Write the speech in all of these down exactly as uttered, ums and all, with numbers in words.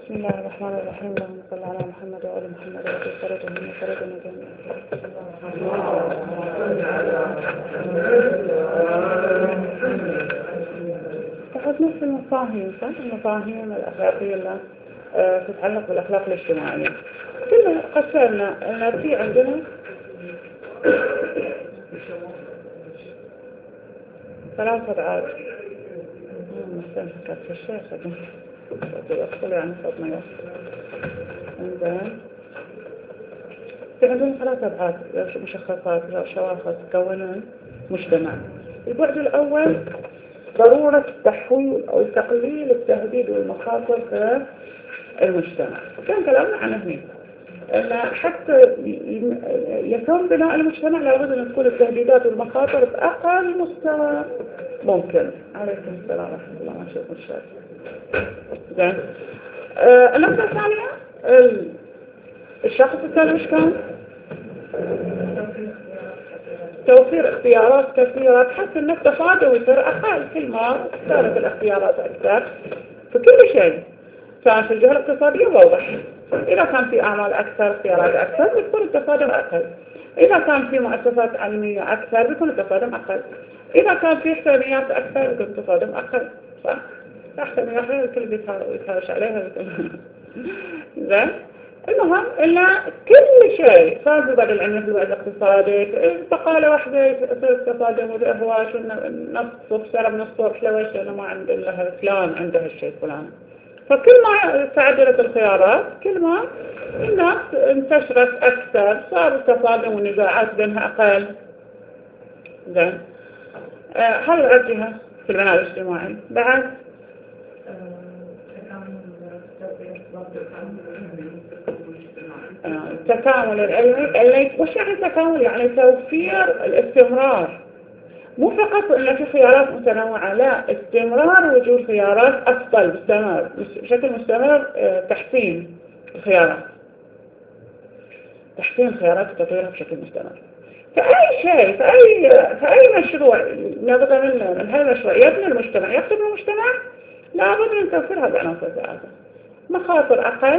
بسم الله الرحمن الرحيم. اللهم صل على محمد وآل محمد وآل فرده من فرده مجانين. تحت نفس المفاهيم، صح؟ المفاهيم الأخلاقية اللي آه تتعلق بالأخلاق الاجتماعية. كنا قسمنا أن في عندنا ثلاث أبعاد. مثلا كانت في الشاشة أدخل يعني صوتنا يوصل. إنزين في عندنا ثلاث أبعاد مشخصات شواخص تكونون مجتمع. البعد الأول ضرورة تحويل أو تقليل التهديد والمخاطر في المجتمع. كان كلامنا عن هنا أن حتى يتم بناء المجتمع لابد أن تكون التهديدات والمخاطر بأقل مستوى ممكن. عليكم السلام ورحمة الله. ما شاء الله. زين. آه النقطة الثانية الشخص الثاني مش كان توفير اختيارات كثيرة بحيث أن التفاضل يصير أقل. كل ما صارت الاختيارات أكثر في كل شيء، كان في الجهة الاقتصادية واضح. إذا كان في أعمال أكثر، اختيارات أكثر، بيكون التفاضل أقل. إذا كان في مؤسسات علمية أكثر، بيكون التفاضل أقل. إذا كان في حسابيات أكثر، بيكون التفاضل أقل. صح؟ أحسن يحيى الكل بيتهاوش عليها. زين. المهم إلا كل شيء صار ببعض العلم في الوعي الاقتصادي بقالة واحدة يصير التصادم والإهواش والنص وفسر من الصبح لوش أنا ما عند الله فلان عنده الشيء فلان. فكل ما تعدلت الخيارات كل ما الناس انتشرت أكثر، صار التصادم والنزاعات بينها أقل. زين. آه هذا الجهة في البناء الاجتماعي. بعد التكامل العلمي. وش يعني التكامل؟ يعني توفير الاستمرار، مو فقط ان في خيارات متنوعة، لا، استمرار وجود خيارات افضل مستمر بشكل مستمر. تحسين الخيارات، تحسين الخيارات وتطويرها بشكل مستمر. فأي شيء، فأي فأي مشروع لابد منه من هذا المشروع يبني المجتمع، يخدم المجتمع، لابد من توفير هذه العناصر الثلاثة: مخاطر أقل،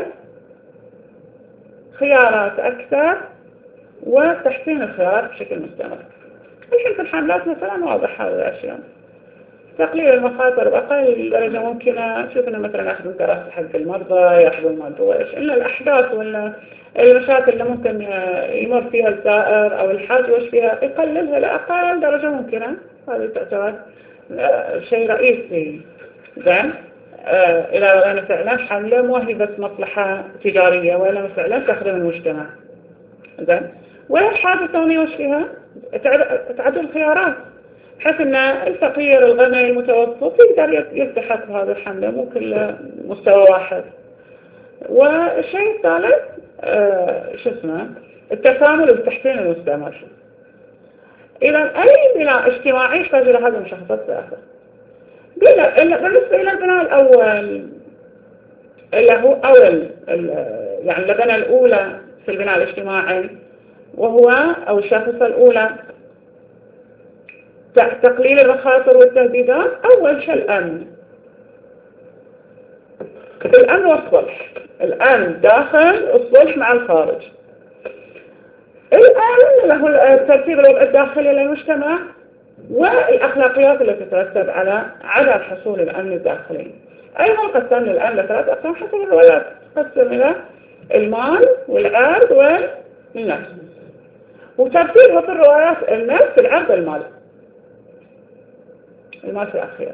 خيارات أكثر، وتحسين الخيارات بشكل مستمر. الحين في الحملات مثلا واضح هذه الأشياء: تقليل المخاطر بأقل درجة ممكنة. شوفنا مثلا يأخذون كراسة حق المرضى، يأخذون ما أدري إيش، إلا الأحداث ولا المشاكل اللي ممكن يمر فيها الزائر أو الحاج وش فيها يقللها لأقل درجة ممكنة. هذا تعتبر شيء رئيسي. زين. آه إلى أن فعلا حملة مو هي بس مصلحة تجارية، ولا فعلا تخدم المجتمع. زين. والحاجة الثانية وش فيها؟ تعدل الخيارات بحيث أن الفقير الغني المتوسط يقدر يلتحق بهذه الحملة، مو كل مستوى واحد. والشيء الثالث آه شو اسمه التكامل والتحسين المستمر. إذا أي بناء اجتماعي يحتاج إلى هذه المشخصات الثلاثة. بالنسبة إلى البناء الأول اللي هو أول يعني اللبنة الأولى في البناء الاجتماعي، وهو أو الشاخصة الأولى تقليل المخاطر والتهديدات. أول شيء الأمن، الأمن والصلح. الأمن داخل، الصلح مع الخارج. الأمن له الترتيب الوضع الداخلي للمجتمع، والأخلاقيات التي تترتب على عدم حصول الأمن الداخلي. أيضا قسمنا الأمن لثلاث أقسام حسب الروايات. قسم إلى المال والعرض والنفس، وترتيبها في الروايات النفس، العرض، المال. المال في الأخير.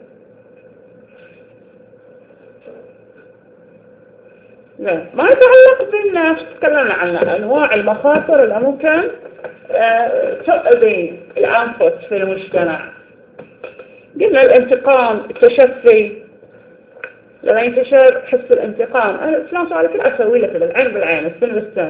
لا. ما يتعلق بالنفس تكلمنا عنها، أنواع المخاطر اللي ممكن آه تؤذي الأنفس في المجتمع. قلنا الانتقام، التشفي، لما ينتشر حس الانتقام، أنا فلان سؤالي كل أسوي لك العين بالعين، السن بالسن.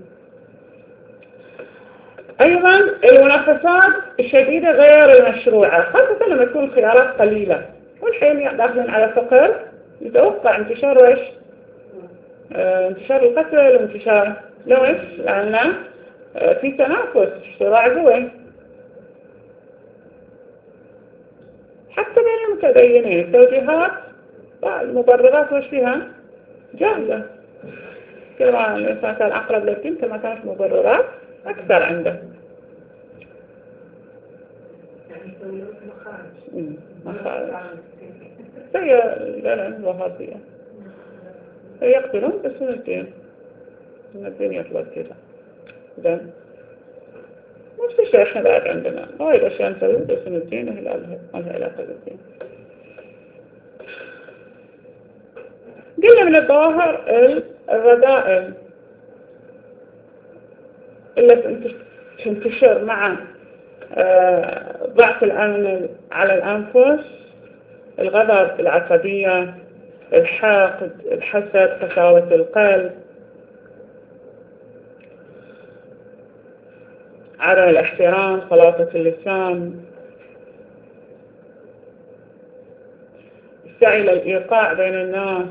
أيضا المنافسات الشديدة غير المشروعة، خاصة لما تكون الخيارات قليلة. والحين داخلين على فقر، يتوقع انتشار ويش؟ اه انتشار القتل وانتشار لوش، لأن اه في تنافس، صراع قوي حتى بين المتدينين. التوجيهات المبررات وش فيها؟ جاهزة. كل ما الإنسان كان أقرب للدين كل ما كانت مبررات أكثر عنده. يعني يسوي مخارج. مخارج. هي الوهابية يقتلون بس من الدين، من الدين يطلب كذا. زين نفس الشيء احنا بعد عندنا وايد أشياء نسوي بس من الدين هي لها علاقة بالدين. قلنا من الظواهر الرذائل اللي تنتشر مع ضعف الأمن على الأنفس، الغضب، العصبية، الحقد، الحسد، قساوة القلب، عدم الاحترام، خلاصة اللسان، السعي للإيقاع بين الناس،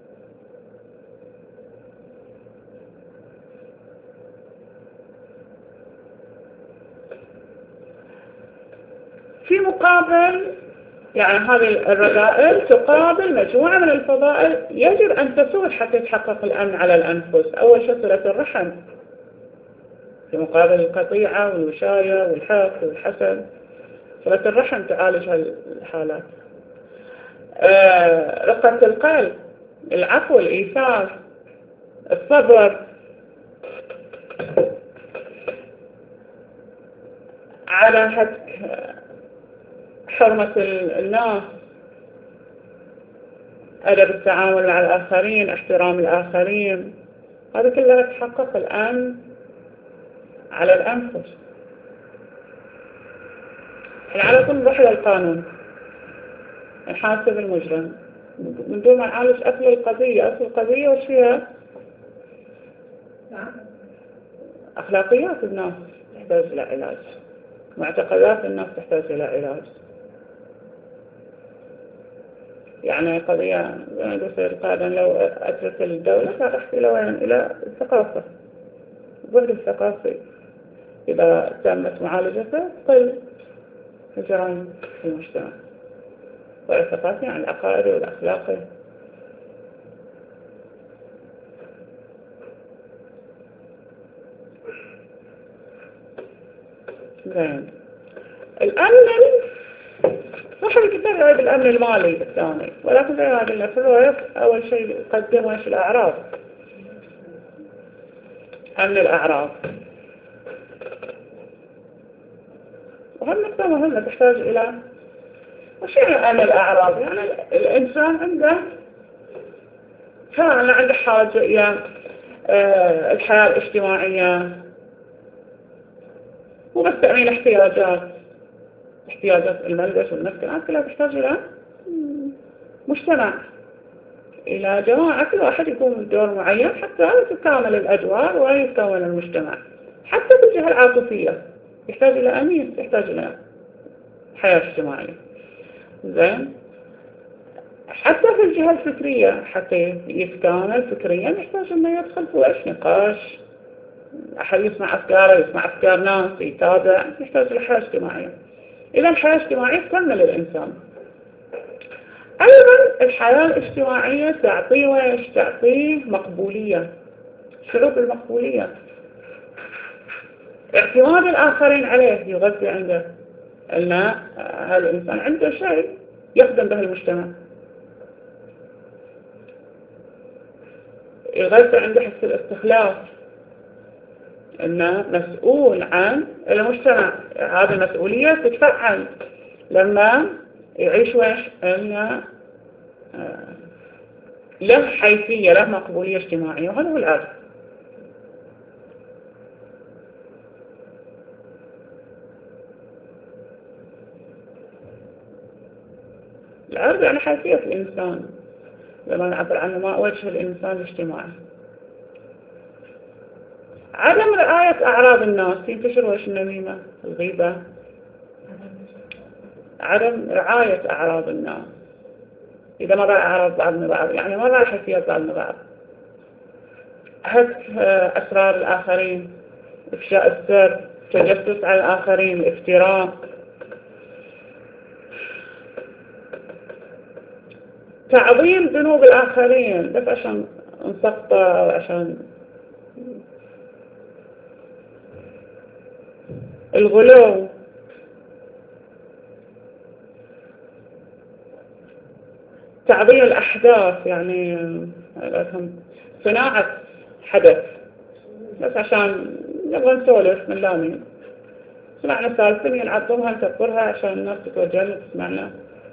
في مقابل يعني هذه الرذائل تقابل مجموعة من الفضائل يجب أن تسود حتى يتحقق الأمن على الأنفس. أول شيء صلة الرحم في مقابل القطيعة والوشاية والحقد والحسد. صلة الرحم تعالج هالحالات. آه رقة القلب، العفو، الإيثار، الصبر، على هتك حرمة الناس، أدب التعامل مع الآخرين، احترام الآخرين، هذا كلها تحقق الآن على الأنفس. على طول نروح للقانون نحاسب المجرم من دون ما نعالج أصل القضية. أصل القضية وش فيها؟ أخلاقيات الناس تحتاج إلى علاج، معتقدات الناس تحتاج إلى علاج. يعني قضية يصير قادم لو أترك الدولة راح إلى وين؟ إلى الثقافة، البعد الثقافي إذا تمت معالجته تقل الجرائم في المجتمع. البعد الثقافي عن العقائدي والأخلاقي. زين. الأمن صاحب الكتاب يعيد الأمن المالي الثاني، ولكن زي ما قلنا في الرواية أول شيء يقدم وش الأعراض، أمن الأعراض. وهم نقطة مهمة تحتاج إلى وش يعني أمن الأعراض؟ يعني الإنسان عنده فعلا عنده حاجة إلى آه الحياة الاجتماعية، مو بس تأمين احتياجات احتياجات الملبس والمسكن، كلها تحتاج إلى مجتمع، إلى جماعة، كل واحد يقوم بدور معين حتى تكامل الأدوار ويتكون المجتمع. حتى في الجهة العاطفية يحتاج إلى أمين، يحتاج إلى حياة اجتماعية. زين. حتى في الجهة الفكرية حتى يتكامل فكريا يحتاج أنه يدخل في وش نقاش، أحد يسمع أفكاره، يسمع أفكار ناس، يتابع، يحتاج إلى حياة اجتماعية. إذا الحياة الاجتماعية تكمل الإنسان. أيضا الحياة الاجتماعية تعطيه ويش؟ تعطيه مقبولية، شعور بالمقبولية، اعتماد الآخرين عليه يغذي عنده أن هذا الإنسان عنده شيء يخدم به المجتمع، يغذي عنده حس الاستخلاف أنه مسؤول عن المجتمع. هذه المسؤولية تتفعل لما يعيش ويش؟ أنه له حيثية، له مقبولية اجتماعية، وهذا هو العرض. العرض يعني حيثية الإنسان، لما نعبر عنه ما وجه الإنسان الاجتماعي. عدم رعاية أعراض الناس، ينتشر وش؟ النميمة، الغيبة، عدم رعاية أعراض الناس، إذا ما رأى أعراض بعضنا بعض، يعني ما رأى حيثيات بعضنا بعض، هتك أسرار الآخرين، إفشاء السر، تجسس على الآخرين، الافتراء، تعظيم ذنوب الآخرين، بس عشان نسقطه عشان الغلو، تعظيم الأحداث، يعني صناعة حدث بس عشان نبغى نسولف من لامين، سمعنا سالفين نعظمها نكبرها عشان الناس تتوجه لنا تسمعنا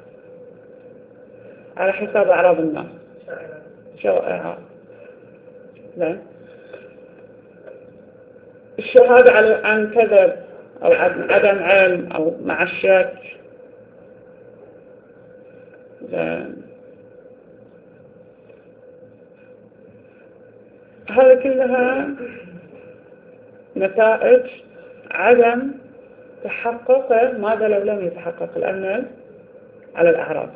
على حساب أعراض الناس شائعات. زين، الشهادة على عن كذب أو عدم علم أو مع الشك. زين، هذا كلها نتائج عدم تحقق ماذا لو لم يتحقق الأمن على الأعراض.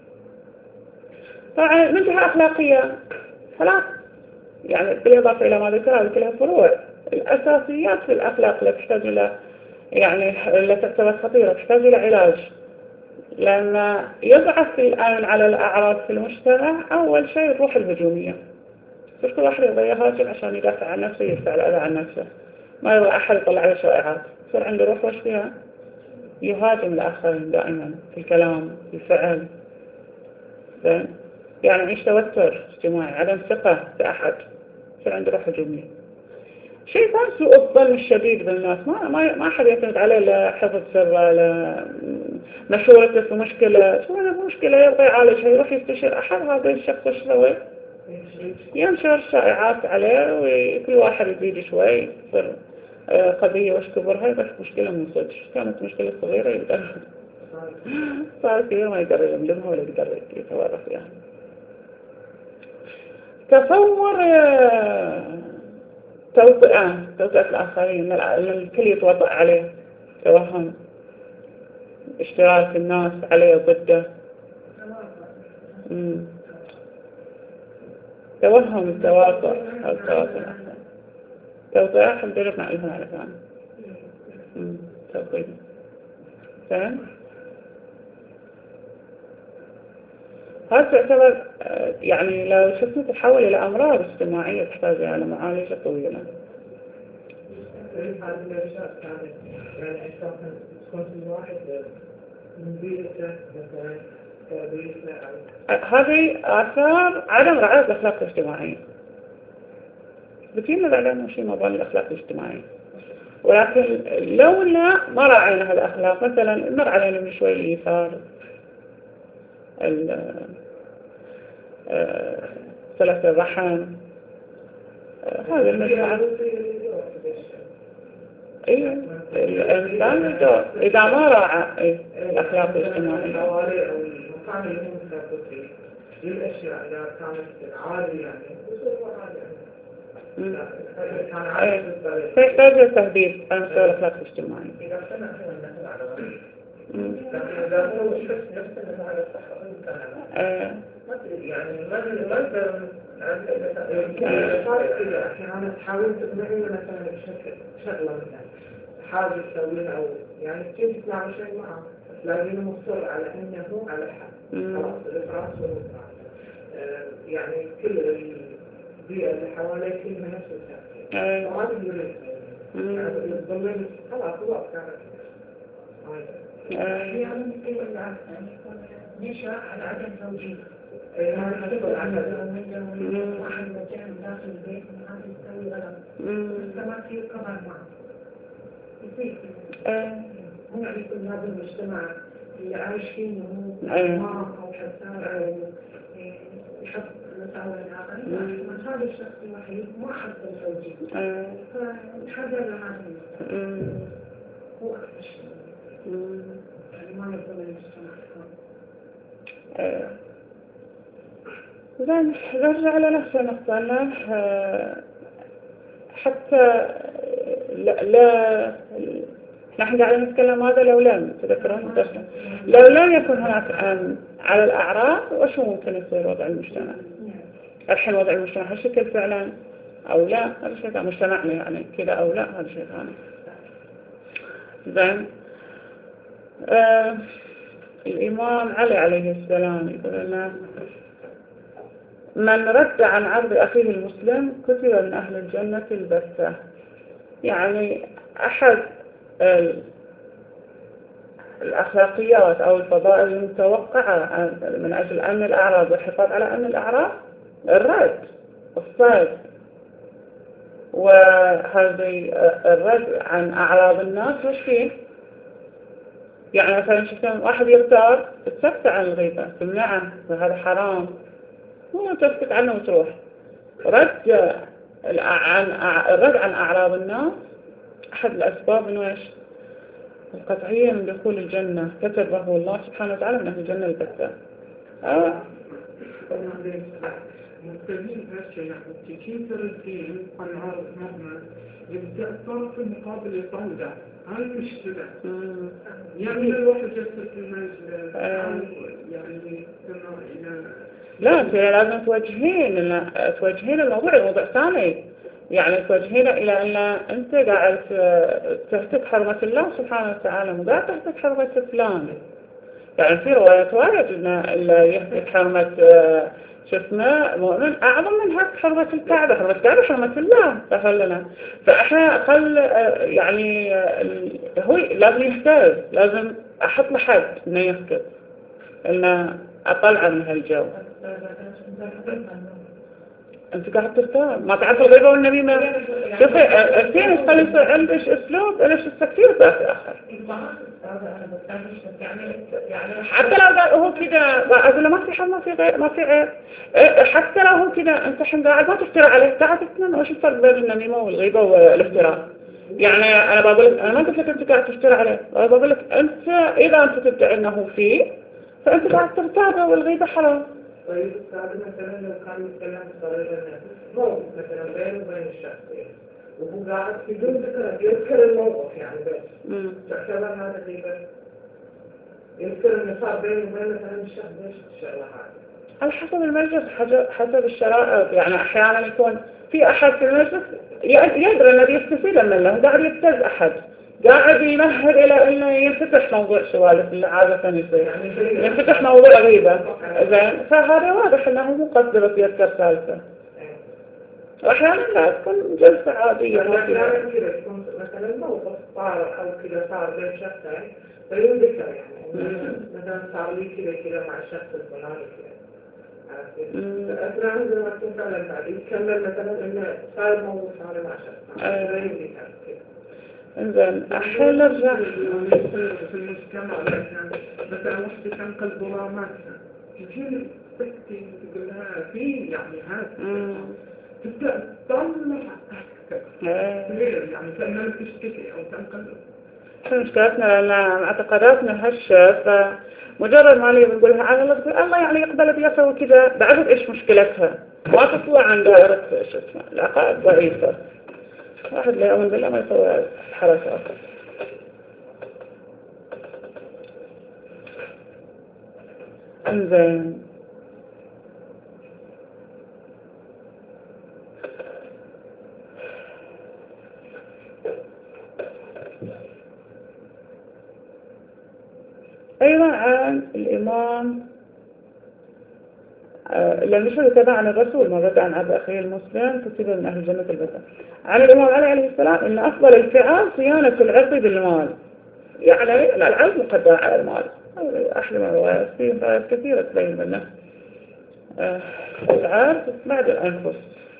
طبعا من جهة أخلاقية خلاص، يعني بالإضافة إلى ما ذكر هذه كلها فروع الأساسيات في الأخلاق اللي تحتاج إلى، يعني اللي تعتبر خطيرة تحتاج إلى علاج، لأن يضعف الأمن على الأعراض في المجتمع. أول شيء الروح الهجومية، بس كل واحد يبغى يهاجم عشان يدافع عن نفسه، يدفع الأذى عن نفسه، ما يبغى أحد يطلع عليه شائعات، يصير عنده روح وش فيها يهاجم الآخرين دائما في الكلام في الفعل. زين، يعني يعيش توتر اجتماعي، عدم ثقة في أحد، يصير عنده روح هجومية. شيء ثاني سوء الظن الشديد بالناس، ما ما ما أحد يعتمد عليه لحفظ سره، لمشورته في مشكلة، شو أنا في مشكلة يبغى يعالجها يروح يستشير أحد، هذا الشخص ايش يسوي؟ ينشر شائعات عليه وكل واحد يزيد شوي، تصير قضية وش كبرها، بس مشكلة من صدق كانت مشكلة صغيرة يقدر صار كبير ما يقدر يلملمها ولا يقدر يتورط فيها. تصور توطئة توطئة الآخرين، الكل يتوطئ عليه، توهم اشتراك الناس عليه ضده، مم. توهم التواطؤ أو التواطؤ الأحسن، توطئة حب جربنا عليها على ثاني توطئة. تمام، هذا تعتبر يعني لو شفنا تتحول إلى أمراض اجتماعية تحتاج إلى معالجة طويلة. هذه الأشياء كانت يعني أساساً تكون في الواحد من بيئته مثلاً بيئته أو هذه آثار عدم رعاية الأخلاق الاجتماعية. بتجينا الإعلام شيء مباني الأخلاق الاجتماعية، ولكن لو لا ما راعينا هذه الأخلاق، مثلاً مر علينا من شوي الإيثار، صلة الرحم، هذه المجموعة. إيه الإنسان الدور إذا ما راعى الأخلاق الاجتماعية. المكان اللي هم مسافر فيه للأشياء إذا كانت عادية يعني بصورة عادية يعني فيحتاج التهذيب على مستوى الأخلاق الاجتماعية. إذا كان مثلا على لكن إذا هو شخص نفسه على الصحة يعني ما ما أحيانا تحاول تقنعيه مثلا بشكل شغلة مثلا حاجة تسويها أو يعني كيف تطلع شيء معه لكنه مصر على أنه على حق خلاص الإفراط والإفراط يعني كل البيئة اللي حواليه كلها نفس التأثير وهذا يريد يعني الضمن خلاص هو كانت أحيانا يقول العكس نشأ على عدم توجيه يعني يقول عن واحد مكان داخل البيت ما يستوي غلط بس ما في قمر معه يصير مو يكون هذا المجتمع اللي عايش فيه هو معه أو حساس أو يحب مساوئ الآخرين بس هذا الشخص الوحيد ما حب التوجيه فنحذر هذا المجتمع هو أكثر شيء يعني ما يقبل المجتمع. زين، نرجع لنفس النقطة حتى لا, لا نحن قاعدين نتكلم هذا لو لم تذكرون لو لم يكن هناك أمن على الأعراض وشو ممكن يصير وضع المجتمع الحين؟ وضع المجتمع هالشكل فعلا أو لا؟ هذا شيء ثاني، مجتمعنا يعني كذا أو لا، هذا شيء ثاني. زين، آه الإمام علي عليه السلام يقول لنا من رد عن عرض أخيه المسلم كتب من أهل الجنة البتة. يعني أحد الأخلاقيات أو الفضائل المتوقعة من أجل أمن الأعراض والحفاظ على أمن الأعراض الرد، الصيد، وهذه الرد عن أعراض الناس وش فيه؟ يعني مثلا شفنا واحد يختار تسكت عن الغيبة تمنعه وهذا حرام، مو تسكت عنه وتروح. رد عن الرد عن أعراض الناس أحد الأسباب إنه إيش؟ القطعية من دخول الجنة، كتبه الله سبحانه وتعالى من أهل الجنة البتة. آه. مبتدين هالشيء يعني كيف الدين قنعار مهما يبدأ الطرف المقابل يطلع هاي مشكلة. يعني الواحد يصل في المجلس يعني إلى لا أنت لازم توجهين توجهين الموضوع الموضوع ثاني، يعني توجهين إلى أن أنت قاعد تهتك حرمة الله سبحانه وتعالى مو قاعد تهتك حرمة فلان. يعني في روايات وايد إن اللي يهتك حرمة شو اسمه مؤمن أعظم من هتك حرمة الكعبة. حرمة الكعبة حرمة الله فخلنا، فإحنا خل يعني هو لازم يهتز، لازم أحط له حد إنه يسكت، إنه أطلع من هالجو. أنت قاعد تختار ما تعرف الغيبة والنميمة. شوفي الثاني خلي يصير عندك أسلوب ليش تستكثير في آخر. حتى لو هو كده أقول له ما في حد ما في غير ما في عيب، حتى لو هو كده أنت حين قاعد ما تفترى عليه قاعد تتمنى وش الفرق بين النميمة والغيبة والافتراء. يعني أنا بقول لك أنا ما قلت لك أنت قاعد تفترى عليه، أنا بقول لك أنت إذا أنت تدعي أنه فيه فأنت قاعد ترتابه والغيبة حرام. طيب هذا مثلا لو كان يتكلم بطريقة موقف مثلا بينه وبين الشخص وهو قاعد بدون ذكر يذكر الموقف يعني بس تعتبر هذا غيبة. يذكر إنه صار بينه وبين مثلا الشخص ليش الشغلة هذه على حسب المجلس حسب الشرائط. يعني أحيانا يكون في أحد في المجلس يدري الذي يستفيد منه قاعد يبتز أحد قاعد يمهد إلى إنه ينفتح موضوع سوالف اللي عادة يصير ينفتح موضوع غيبة زين، فهذا واضح إنه مو قصده بس يذكر ثالثة. وأحيانا لا تكون جلسة عادية. مثلا كذا تكون مثلا موقف صار أو كذا صار بين شخصين فيذكر يعني مثلا صار لي كذا كذا مع الشخص الفلاني كذا. أثناء عندما تكون فعلا بعد يكمل مثلا إنه صار موضوع صار مع شخص لا يذكر كذا. إنزين أحيانا نرجع في المجتمع مثلا وحدة تنقل ظلاماتها تجي تكتي تقول لها في يعني هذا تبدأ تطلع أكثر يعني كأنها تشتكي أو تنقل. مشكلتنا لأن اعتقاداتنا هشة، فمجرد ما لي بنقولها على الله الله يعني يقبل بيسوي كذا بعرف إيش مشكلتها ما تطلع عن دائرة إيش اسمه العقائد ضعيفة. واحد لا يؤمن بالله ما يسوي حركات. انزين أيضا عن الإمام لأن مش كذا عن الرسول مرة عن عبد أخيه المسلم كتب من أهل الجنة البتة. عن الإمام علي عليه السلام إن أفضل الفعال صيانة العرض بالمال. يعني العرض مقدم على المال. أحلى من الروايات فيه روايات كثيرة تبين منه العرض بعد الأنفس.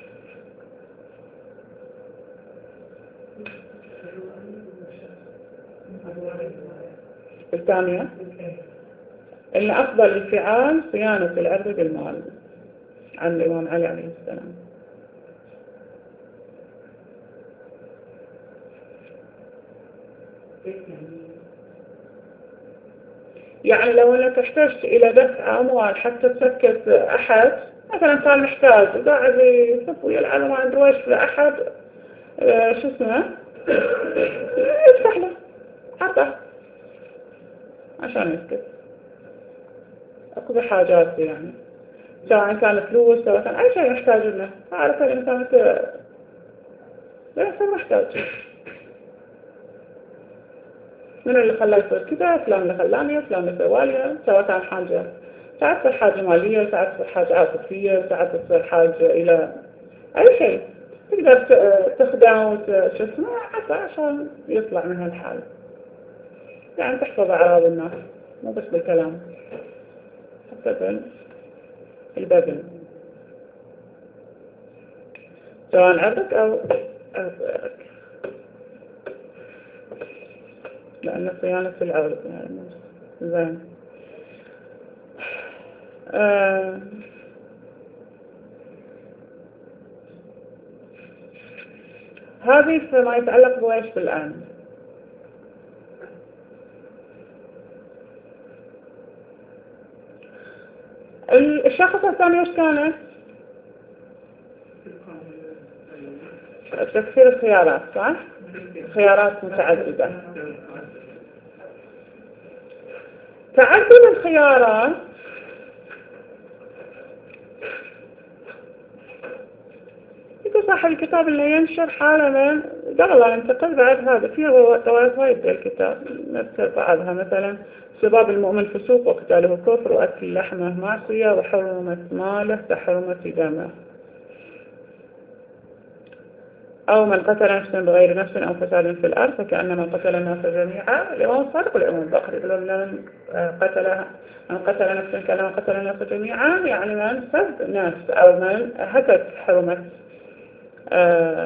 الثانية إن أفضل الفعال صيانة العرض بالمال عن الإمام علي عليه السلام. يعني لو أنك احتجت إلى دفع أموال حتى تسكت أحد مثلا كان محتاج وقاعد يسب ويلعب ما عنده وش لأحد اه شو اسمه يفتح له حتى عشان يسكت. أكو بحاجات يعني سواء كان فلوس سواء كان أي شيء يحتاج له. أعرف إن كانت لا يصير محتاج. من اللي خلاه يصير كذا؟ فلان اللي خلاني، فلان اللي سوالي، سواء كان حاجة ساعات تصير حاجة مالية، ساعات تصير حاجة عاطفية، ساعات تصير حاجة إلى أي شيء تقدر تخدعه وشو اسمه حتى عشان يطلع من هالحالة. يعني تحفظ أعراض الناس مو بس بالكلام، حتى بالبذل سواء عرضك أو غيرك، لأن الصيانة في العرض يعني زين. آه هذه فيما يتعلق بويش بالآن. الشخص الثاني وش كانت؟ تفسير الخيارات، صح؟ خيارات متعددة. تعدد الخيارات يقول صاحب الكتاب اللي ينشر حالة من قبل لا ينتقل بعد هذا فيه روايات وايد بالكتاب نذكر بعضها، مثلا سباب المؤمن فسوق وقتاله كفر وأكل لحمه معصية وحرمة ماله كحرمة دمه، أو من قتل نفسا بغير نفس أو فساد في الأرض فكأنما قتل الناس جميعا. الإمام الصادق والإمام الباقر يقولون من قتل من قتل نفسا كأنما قتل الناس جميعا، يعني من سب نفس أو من هتك حرمة آه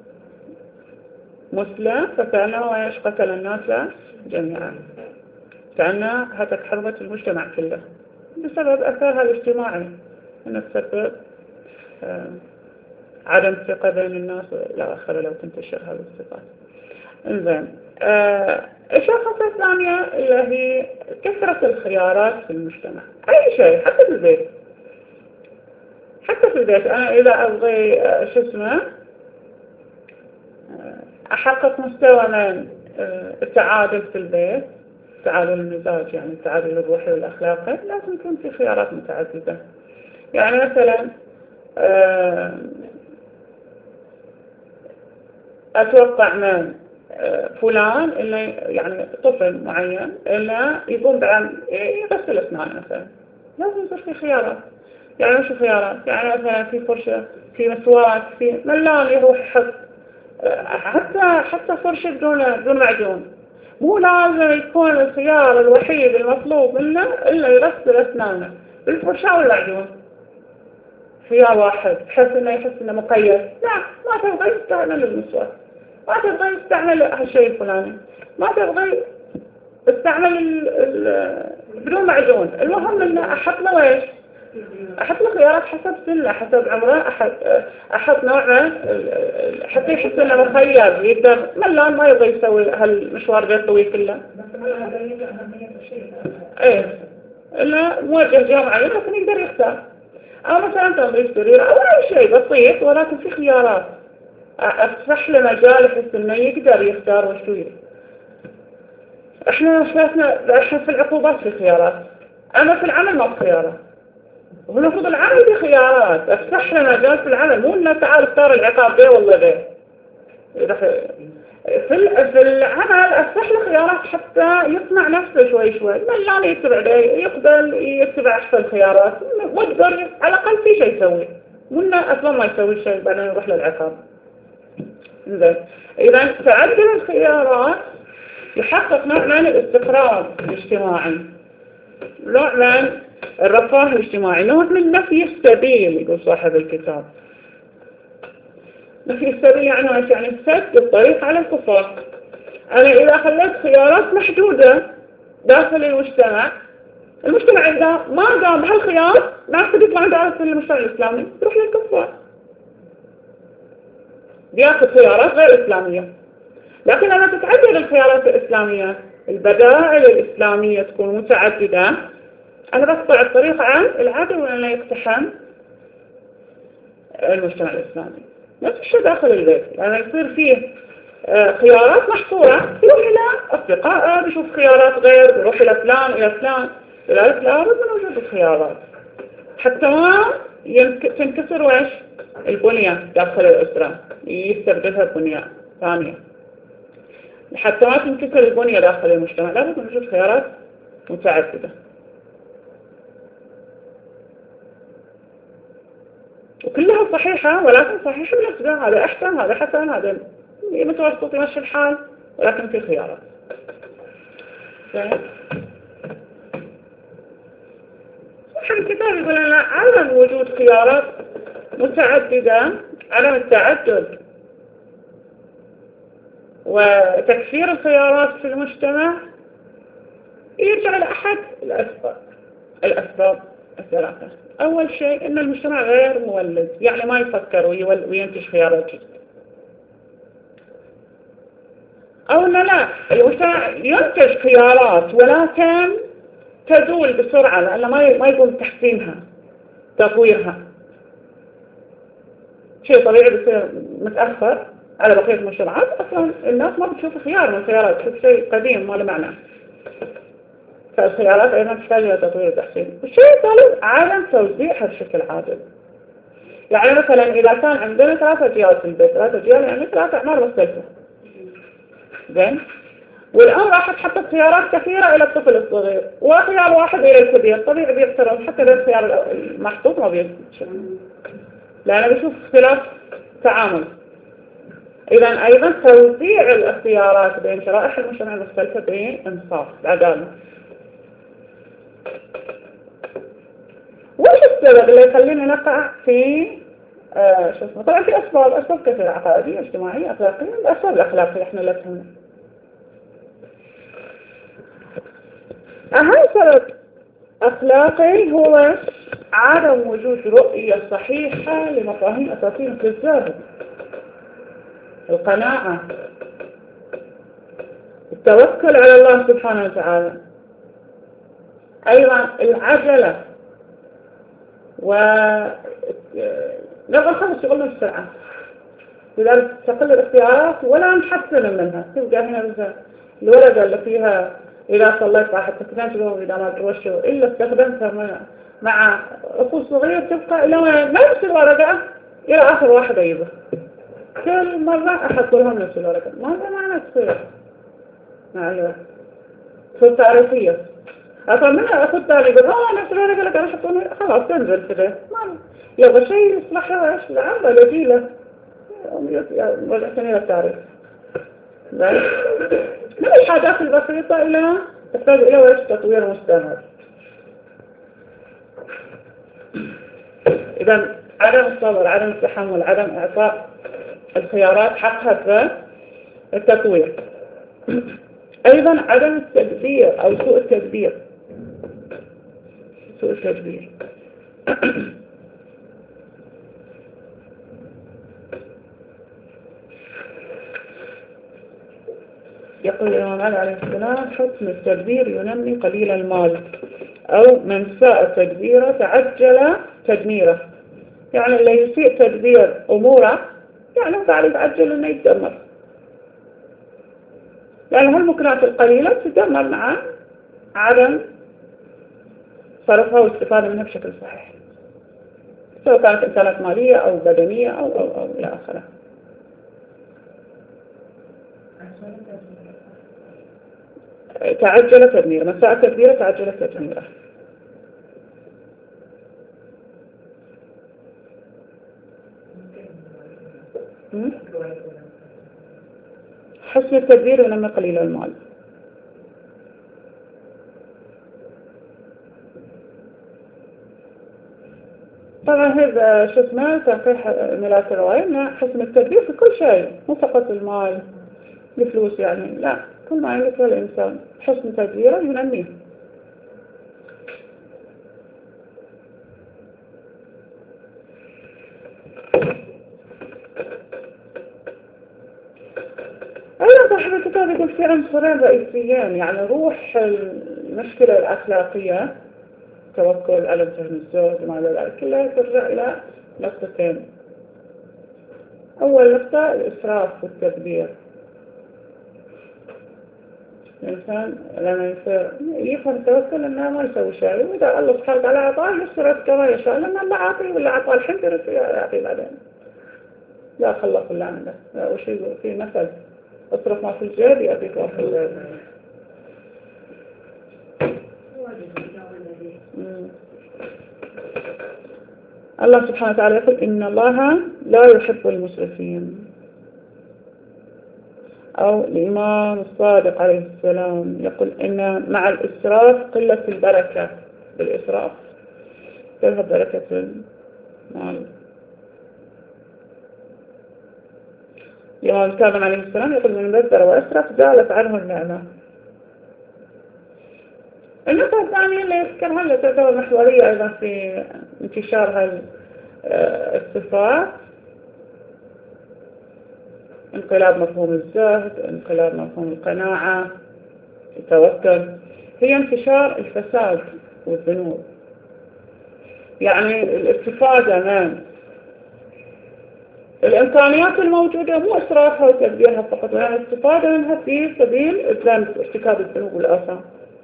مسلم فكأنه ايش قتل الناس جميعا، كأنه هتك حرمة المجتمع كله بسبب أثرها الاجتماعي أنه تسبب آه عدم ثقة بين الناس إلى آخره لو تنتشر هذه الصفات. إنزين آه الشخصة الثانية اللي هي كثرة الخيارات في المجتمع، أي شيء حتى في البيت، حتى في البيت أنا إذا أبغي آه شو اسمه أحقق مستوى من التعادل في البيت، تعادل المزاج يعني التعادل الروحي والأخلاقي، لازم يكون في خيارات متعددة. يعني مثلا أتوقع من فلان اللي يعني طفل معين اللي يقوم بعمل يغسل أسنانه مثلا، لازم يصير في خيارات. يعني وش خيارات؟ يعني مثلا في فرشة، في مسواك، في ملان يروح يحط حتى حتى فرشة بدون بدون معجون، مو لازم يكون الخيار الوحيد المطلوب منه إلا يغسل أسنانه بالفرشة والمعجون، خيار واحد بحيث إنه يحس إنه مقيد. لا، ما تبغى يستعمل المسواك، ما تبغى يستعمل هالشيء الفلاني، ما تبغى استعمل بدون معجون، المهم إنه أحط له ويش، أحط له خيارات حسب سنه حسب عمره، أحط أحط نوعه حتى يحس إنه مخير يقدر ملان ما يبغى يسوي هالمشوار ذا الطويل كله. إيه إلا موجه جهة معينة لكن يقدر يختار، أو مثلا تنظيف سرير أو أي شيء بسيط ولكن في خيارات أفتح له مجال يحس إنه يقدر يختار وش يريد. إحنا شفنا إحنا في العقوبات في خيارات، أما في العمل ما في خيارات. ونفضل العمل بخيارات افتح لنا مجال في العمل، مو انه تعال اختار العقاب ده ولا ده. في في العمل افتح له خيارات حتى يصنع نفسه شوي شوي، ملان يتبع ده يقبل يتبع احسن خيارات، ويقدر على الاقل في شيء يسوي، مو انه اصلا ما يسوي شيء بعدين يروح للعقاب. زين اذا تعدد الخيارات يحقق نوع من الاستقرار الاجتماعي، نوع من الرفاه الاجتماعي، نوع من نفي السبيل يقول صاحب الكتاب. نفي السبيل يعني ايش؟ يعني سد الطريق على الكفار. انا اذا خليت خيارات محدودة داخل المجتمع، المجتمع اذا ما قام بهالخيار ناس تطلع داخل المجتمع الاسلامي تروح للكفار، بياخذ خيارات غير اسلامية. لكن لما تتعدد الخيارات الاسلامية، البدائل الاسلامية تكون متعددة، أنا بقطع الطريق عن العدو أنه يقتحم المجتمع الإسلامي. نفس الشيء داخل البيت، لأنه يصير فيه خيارات محصورة، يروح إلى أصدقائه بيشوف خيارات غير، يروح إلى فلان إلى فلان إلى فلان من وجود الخيارات حتى ما تنكسر وإيش البنية داخل الأسرة، يستبدلها بنية ثانية. حتى ما تنكسر البنية داخل المجتمع لابد من وجود خيارات متعددة. وكلها صحيحة، ولكن صحيحة بنسبة، هذا أحسن هذا حسن هذا متوسط يمشي الحال، ولكن في خيارات. صح الكتاب يقول لنا عدم وجود خيارات متعددة، عدم التعدد وتكثير الخيارات في المجتمع يرجع لأحد الأسباب الأسباب الثلاثة. أول شيء إن المجتمع غير مولد، يعني ما يفكر وينتج خيارات جديدة. أو إن لا، المجتمع ينتج خيارات ولكن تزول بسرعة لأنه ما ما يقوم تحسينها تطويرها. شيء طبيعي بيصير متأخر على بقية المجتمعات، أصلا الناس ما بتشوف خيار من الخيارات، تشوف شيء قديم ما له معنى. فالخيارات أيضا تحتاج إلى تطوير وتحسين. الشيء الثالث عدم توزيعها بشكل عادل. يعني مثلا إذا كان عندنا ثلاثة أجيال في البيت، ثلاثة أجيال يعني ثلاثة أعمار مختلفة. زين؟ والآن راح تحط خيارات كثيرة إلى الطفل الصغير وخيار واحد إلى الكبير، طبيعي بيختلف حتى ذا الخيار المحطوط ما بيختلف لأنه بيشوف اختلاف تعامل. إذا أيضا توزيع الاختيارات بين شرائح المجتمع المختلفة بإنصاف بعدالة. وش السبب اللي يخلينا نقع في آه شو اسمه؟ طبعا في أسباب أسباب كثيرة، عقائدية اجتماعية أخلاقية. الأسباب الأخلاقية إحنا لا تهمنا. أهم سبب أخلاقي هو عدم وجود رؤية صحيحة لمفاهيم أساسية مثل الزهد، القناعة، التوكل على الله سبحانه وتعالى، أيضا العجلة، و نبغى نخلص شغلنا بسرعة، لذلك تقل الاختيارات ولا نحسن منها. تبقى هنا مثلا الورقة اللي فيها إذا صليت راح تستخدمها إذا ما تروشه إلا استخدمتها مع رفوف صغير تبقى إلى نفس الورقة إلى آخر واحد أيضا. كل مرة أحط لهم نفس الورقة، ماذا معنى تصير مع الوقت صوت تعريفية. أصلا منها أخذ تاني يقول آه نفس الورقة لك أنا حطوني خلاص تنزل كده. ما يبغى شيء يصلحها إيش لعبة لذيذة رجعتني إلى التعريف. من الحاجات البسيطة إلى تحتاج إلى وش تطوير مستمر. إذا عدم الصبر، عدم التحمل، عدم إعطاء الخيارات حقها في التطوير. أيضا عدم التدبير أو سوء التدبير. سوء التدبير. يقول الإمام علي عليه السلام حسن التدبير ينمي قليل المال، أو من ساء تدبيره تعجل تدميره. يعني اللي يسيء تدبير أموره يعني بعد يتعجل إنه يتدمر، لأن هالمكنات القليلة تدمر مع عدم صرفها واستفادة منها بشكل صحيح، سواء كانت إمكانات مالية أو بدنية أو أو أو إلى آخره. تعجل تدميره، من ساء تدبيره تعجل تدميره. حسن التدبير ينمي قليل المال. طبعا هذا شو اسمه تنقيح ملاك الرواية إن حسن التدبير في كل شيء، مو فقط المال الفلوس يعني، لا كل ما يملكه الإنسان حسن تدبيره ينميه. أيضا صاحب الكتاب يقول في عنصرين رئيسيين، يعني روح المشكلة الأخلاقية توكل على فهم الزوج وما إلى ذلك كلها ترجع إلى نقطتين. أول نقطة الإسراف والتدبير. الإنسان لما يصير يفهم التوكل إنه ما يسوي شيء، وإذا الله سبحانه وتعالى أعطاه يصرف كما يشاء، لما الله عاطي ولا عطاه الحمد لله يعطي بعدين. لا خلق الله عنده. وش يقول في مثل اصرف ما في الجيب يأتيك ما في الجيب. الله سبحانه وتعالى يقول إن الله لا يحب المسرفين. أو الإمام الصادق عليه السلام يقول إن مع الإسراف قلة البركة، بالإسراف تذهب بركة المال. الإمام الكاظم عليه السلام يقول من بذر وأسرف زالت عنه النعمة. النقطة الثانية اللي يذكرها اللي تعتبر محورية أيضا في انتشار هالصفات، انقلاب مفهوم الزهد، انقلاب مفهوم القناعة، التوكل، هي انتشار الفساد والذنوب. يعني الاستفادة من الإمكانيات الموجودة مو إسرافها وتبذيرها فقط، يعني الاستفادة منها في سبيل الذنب، ارتكاب الذنوب والآثام.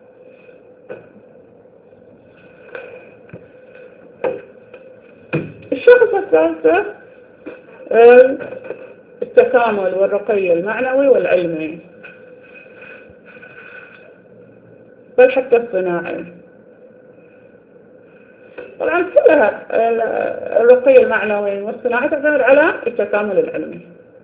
الشخص الثالثة التكامل والرقي المعنوي والعلمي، بل حتى الصناعي. طبعا كلها الرقي المعنوي والصناعي تعتمد على التكامل العلمي.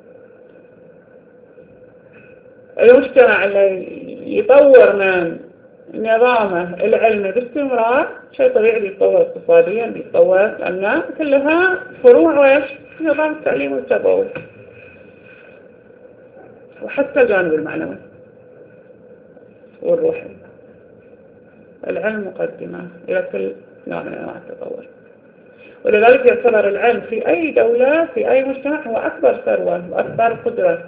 المجتمع اللي يطور من نظامه العلمي باستمرار شيء طبيعي بيتطور اقتصاديا، بيتطور لأن كلها فروع ويش نظام التعليم والتربوي، وحتى الجانب المعنوي والروحي. العلم مقدمة إلى كل نوع من أنواع التطور، ولذلك يعتبر العلم في أي دولة في أي مجتمع هو أكبر ثروة وأكبر قدرة،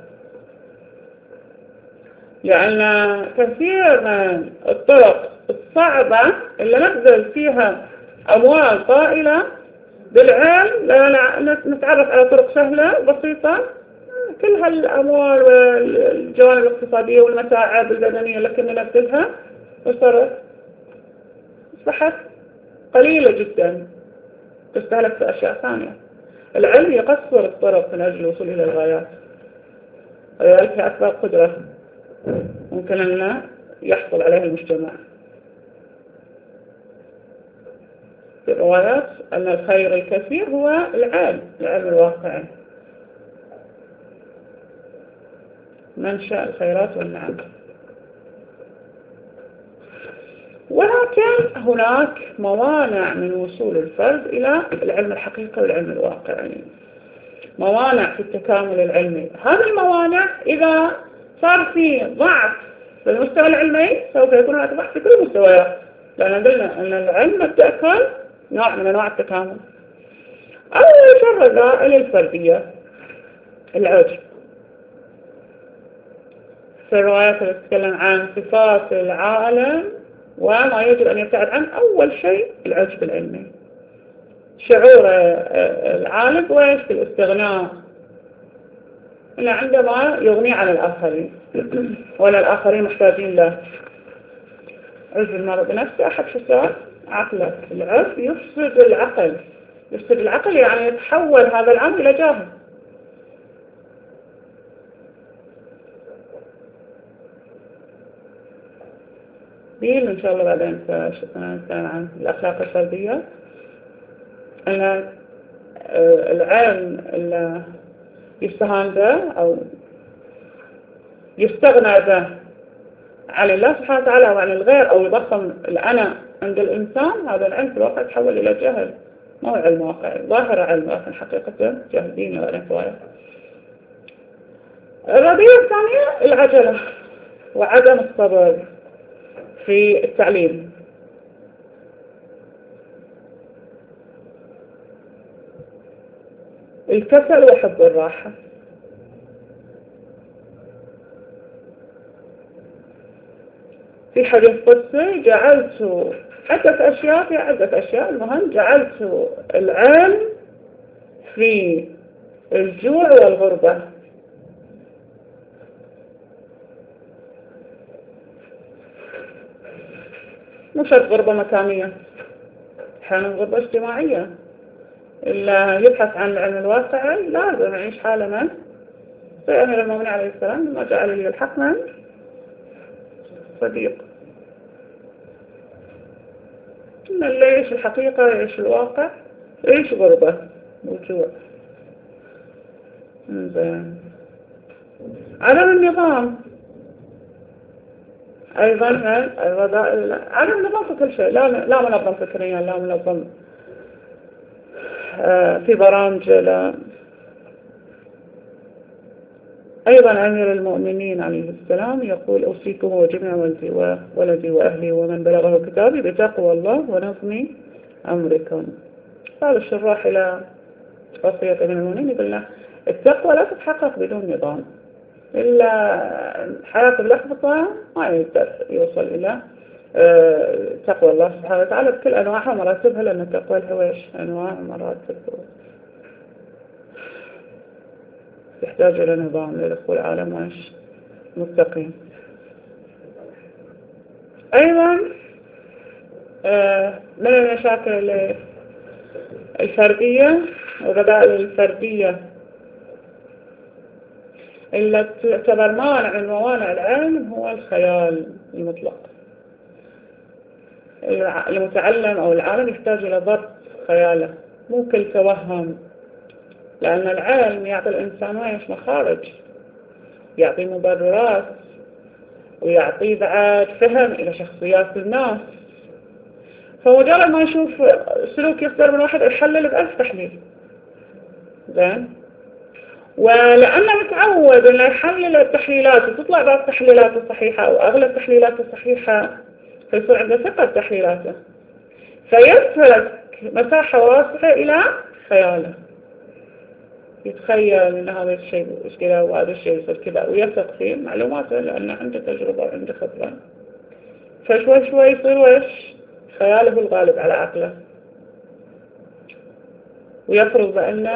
لأن كثير من الطرق الصعبة اللي نبذل فيها أموال طائلة بالعلم نتعرف على طرق سهلة بسيطة، كل هالأموال والجوانب الاقتصادية والمتاعب البدنية اللي كنا نبذلها وصارت أصبحت قليلة جدا تستهلك في أشياء ثانية. العلم يقصر الطرق من أجل الوصول إلى الغايات، ولذلك هي أكبر قدرة ممكن أن يحصل عليها المجتمع. في الروايات أن الخير الكثير هو العلم، العلم الواقعي، منشأ الخيرات والنعم. ولكن هناك موانع من وصول الفرد إلى العلم الحقيقي والعلم الواقعي، موانع في التكامل العلمي. هذه الموانع إذا صار في ضعف في المستوى العلمي سوف يكون هناك ضعف في كل المستويات، لأن قلنا أن العلم مبدأ كل نوع من أنواع التكامل. أول شر الرذائل الفردية، العجب. في الروايات اللي تتكلم عن صفات العالم وما يجب أن يبتعد عنه، أول شيء العجب العلمي، شعور العالم وإيش بالاستغناء، إنه عندما يغني عن الآخرين ولا الآخرين محتاجين له. عجب المرء بنفسه أحد حساب عقله. العجب يفسد العقل، يفسد العقل يعني يتحول هذا الأمر إلى جاهل. بيل إن شاء الله بعدين نتكلم عن الأخلاق السلبية، أن العلم اللي يستهان به أو يستغنى به عن الله سبحانه وتعالى وعن الغير، أو يضخم الأنا عند الإنسان، هذا العلم في الواقع تحول إلى جهل، ما هو علم واقعي، ظاهر علم لكن حقيقته جهل ديني ولا فوائد. الرذيلة الثانية العجلة وعدم الصبر في التعليم. الكسل وحب الراحة. في حديث قدسي جعلت عدة أشياء في عدة أشياء، المهم جعلت العلم في الجوع والغربة. مش غربة مكانية، أحيانا غربة اجتماعية. اللي يبحث عن العلم الواقعي لازم يعيش حالة من زي أمير المؤمنين عليه السلام، ما جعل لي الحق من صديق. إن اللي يعيش الحقيقة يعيش الواقع إيش غربة وجوع. زين. عدم النظام أيضا الرذائل، عدم النظام في كل شيء، لا لا منظم فكريا، لا منظم آه في برامج، لا. أيضا أمير المؤمنين عليه السلام يقول أوصيكم وجميع ولدي وولدي وأهلي ومن بلغه كتابي بتقوى الله ونظم أمركم. قال الشراح إلى وصية أمير المؤمنين يقول التقوى لا تتحقق بدون نظام، إلا حياة اللحظة ما يقدر يوصل إلى تقوى الله سبحانه وتعالى بكل أنواعها ومراتبها، لأن التقوى الهواش أنواع ومراتب يحتاج إلى نظام لدخول عالم وعيش مستقيم. أيضا من المشاكل الفردية والرذائل الفردية اللي تعتبر مانع من موانع العلم هو الخيال المطلق. المتعلم أو العالم يحتاج إلى ضبط خياله، مو كل توهم، لأن العلم يعطي الإنسان ما مخارج، يعطي مبررات، ويعطي بعد فهم إلى شخصيات الناس. فمجرد ما يشوف سلوك يصدر من واحد يحلل بألف تحليل. زين. ولأنه متعود أنه يحلل التحليلات وتطلع بعض التحليلات الصحيحة وأغلب التحليلات الصحيحة، فيصير عنده ثقة بتحليلاته، فيترك مساحة واسعة إلى خياله، يتخيل أن هذا الشيء مش كذا وهذا الشيء يصير كذا، ويثق فيه معلوماته لأنه عنده تجربة وعنده خبرة. فشوي شوي يصير وش خياله الغالب على عقله، ويفرض بأن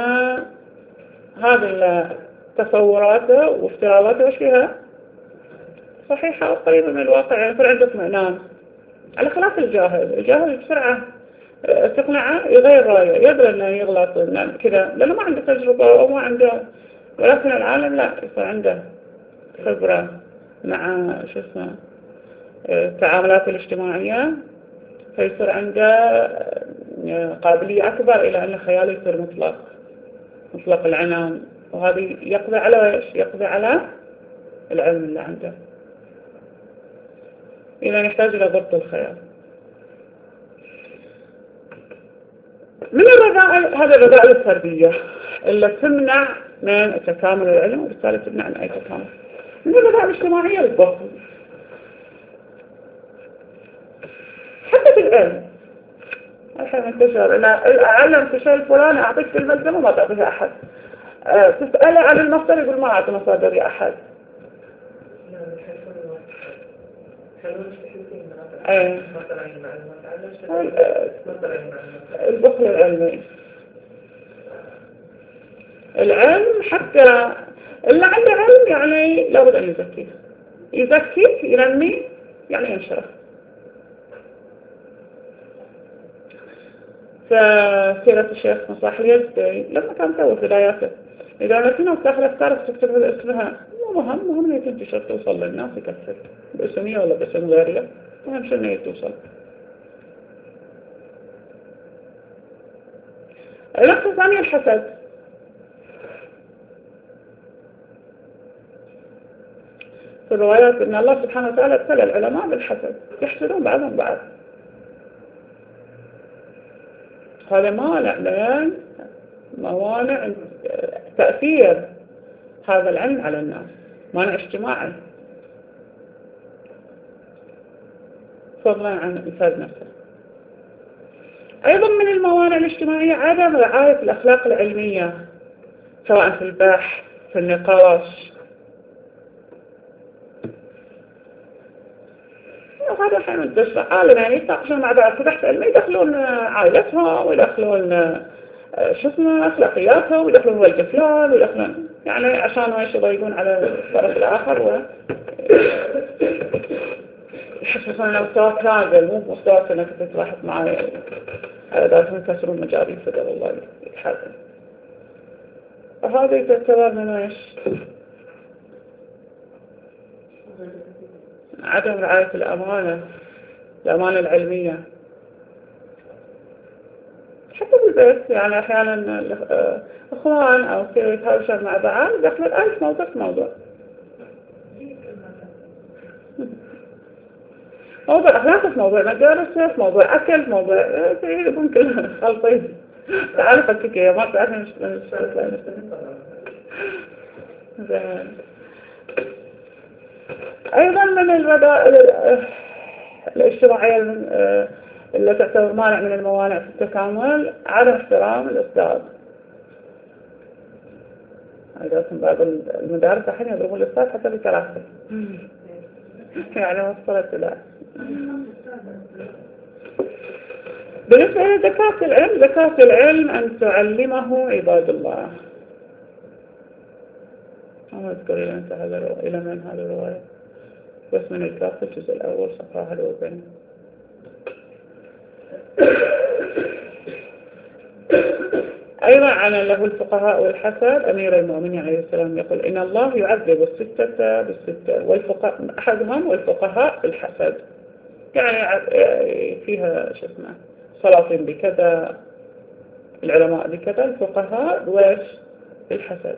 هذه تصوراته وافتراضاته وش فيها صحيحة وقريبة من الواقع، يعني يصير عنده اطمئنان، على خلاف الجاهل. الجاهل بسرعة تقنعه يغير رأيه، يدري أنه يغلط كذا لأنه ما عنده تجربة أو ما عنده. ولكن العالم لا، يصير عنده خبرة مع شو اسمه التعاملات الاجتماعية، فيصير عنده قابلية أكبر إلى أن خياله يصير مطلق مطلق العنان، وهذا يقضي على ايش؟ يقضي على العلم اللي عنده. إذا يحتاج إلى ضبط الخيال. من الرذائل، هذه الرذائل الفردية اللي تمنع من تكامل العلم، وبالتالي تمنع من أي تكامل. من الرذائل الاجتماعية البخل. حتى في العلم الحين انتشر، أنا أعلم في شيء الفلاني أعطيك في الملزمة وما تعطيها أحد، أه تسأله عن المصدر يقول ما أعطي مصادر يا أحد. أيه. البخل العلمي. العلم حتى اللي عنده علم يعني لابد أن يزكيه، يزكيه ينمي يعني ينشره. فسيرة الشيخ مصاح اليزدي لما كان سوى في بداياته، إذا نسينا وتاخذ تعرف تكتب اسمها مو مهم، مهم إنها تنتشر توصل للناس يكثر باسمية ولا باسم غيرها، مهم شو إنها توصل. النقطة الثانية الحسد. في الروايات إن الله سبحانه وتعالى ابتلى العلماء بالحسد، يحسدون بعضهم بعض. هذا مانع من موانع تأثير هذا العلم على الناس، مانع اجتماعي فضلا عن الفرد نفسه. أيضا من الموانع الاجتماعية عدم رعاية الأخلاق العلمية، سواء في البحث في النقاش. وهذا الحين الدرس عالم يعني يتناقشون مع بعض في بحث علمي، يدخلون عائلتهم ويدخلون شو اسمه أخلاقياتهم ويدخلون والد فلان ويدخلون يعني عشان ما يضايقون على الطرف الآخر و يحسسون أن مستواك نازل، مو مستواك أنك تتلاحظ معي على ذلك يكسرون مجاري فدر الله يتحزن. فهذا تعتبر من ايش؟ عدم رعاية الأمانة، الأمانة العلمية. حتى في البيت يعني أحيانا الإخوان أو كذا يتهاوشون مع بعض دخل ألف موضوع في موضوع موضوع أخلاق في موضوع مدارس في موضوع أكل في موضوع ممكن خلطين تعال فكك يا ما تعرف مش مش أيضا من البدائل الاجتماعية اللي تعتبر مانع من الموانع في التكامل عدم احترام الأستاذ. إذا بعض المدارس الحين يضربون الأستاذ حتى بكراسته يعني وصلت إلى بالنسبة إلى زكاة العلم زكاة العلم أن تعلمه عباد الله. أنا أذكر إلى أنت هذا إلى من هذا الرواية بس من الكافة الجزء الأول صفحة واحد وأربعين. أيضا عن له الفقهاء والحسد أمير المؤمنين عليه السلام يقول إن الله يعذب الستة بالستة والفقهاء أحدهم والفقهاء بالحسد يعني فيها شو اسمه سلاطين بكذا العلماء بكذا الفقهاء وإيش بالحسد.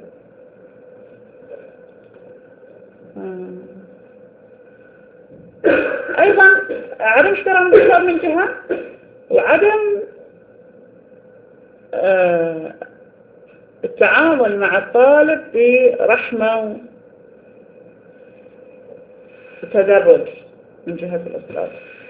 أيضا عدم احترام الكتاب من جهة وعدم آه التعامل مع الطالب برحمة وتدرج من جهة الأستاذ.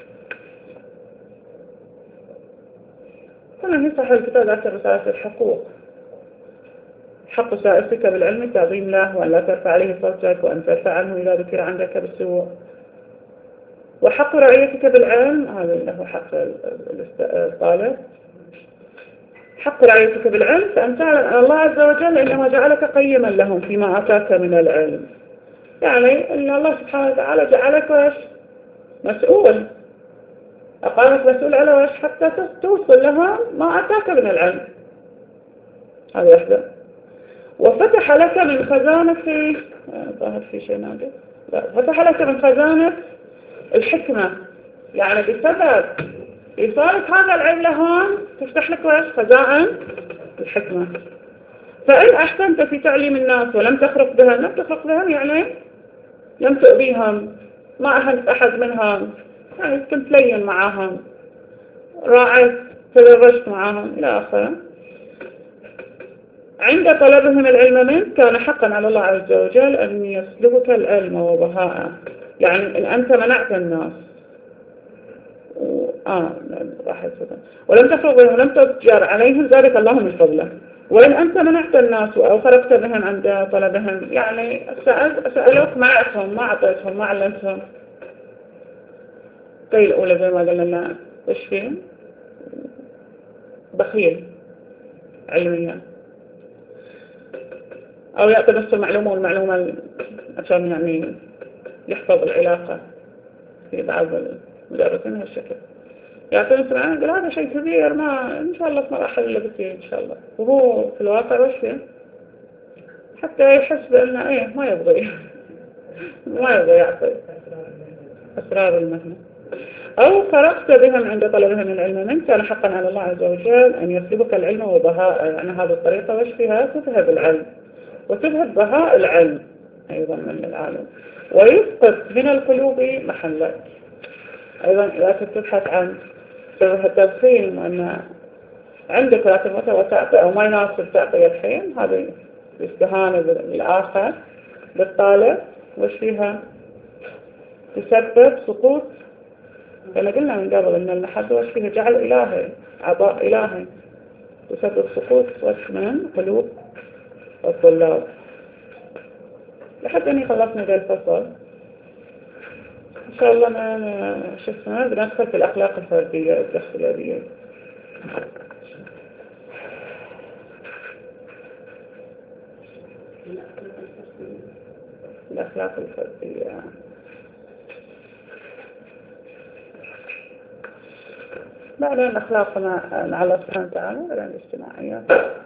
كما يصح الكتاب ذات رسالة الحقوق حق سائسك بالعلم تعظيم له وأن لا ترفع عليه صوتك وأن ترفع عنه إذا ذكر عندك بالسوء وحق رعيتك بالعلم هذا له حق الطالب حق رعيتك بالعلم فأن تعلم أن الله عز وجل إنما جعلك قيما لهم فيما أتاك من العلم يعني أن الله سبحانه وتعالى جعلك وش مسؤول أقامك مسؤول على وش حتى توصل لها ما أتاك من العلم هذا واحدة. وفتح لك من خزانة في ظاهر في شيء ناقص لا فتح لك من خزانة الحكمة يعني بسبب إيصالك هذا العلم لهون تفتح لك وش خزائن الحكمة. فإن أحسنت في تعليم الناس ولم تخرق بهم لم تخرق بهم يعني لم تؤذيهم ما أهنت أحد منهم يعني كنت لين معهم راعيت تدرجت معهم إلى آخره. عند طلبهم العلم منك كان حقا على الله عز وجل أن يسلبك العلم وبهاءه يعني إن أنت منعت الناس و... آه راح يسلبك ولم تفرغ بهم ولم تتجار عليهم ذلك الله من فضله. وإن أنت منعت الناس أو خرجت بهم عند طلبهم يعني سأل... سألوك ما أعطهم ما أعطيتهم ما علمتهم كي الأولى زي ما قلنا لنا إيش فيه بخيل علميا أو يعطي نفسه المعلومة والمعلومة عشان يعني يحفظ العلاقة في بعض المدرسين هالشكل يعطي نفسه المعلومة يقول هذا شيء كبير ما إن شاء الله في مراحل اللي بتيه إن شاء الله وهو في الواقع وش فيه حتى يحس بأنه إيه ما يبغي ما يبغي يعطي أسرار المهنة. أو خرجت بهم عند طلبهم العلم منك كان حقا على الله عز وجل أن يسلبك العلم وبهاء يعني هذه الطريقة وش فيها تذهب العلم وتذهب بهاء العلم أيضا من العالم ويسقط من القلوب محلك. أيضا إذا كنت تبحث عن سبب التدخين وأن عندك لا تموت وتعطي أو ما يناسب تعطي الحين هذه الاستهانة بالآخر بالطالب وش فيها تسبب سقوط. كما قلنا من قبل أن المحبة وش فيها جعل إلهي عطاء إلهي تسبب سقوط وش من قلوب الطلاب. لحد أني خلصنا ذا الفصل إن شاء الله ما شفنا بندخل في الأخلاق الفردية الداخلية. الأخلاق الفردية بعدين أخلاقنا مع الله سبحانه وتعالى بعدين الاجتماعية.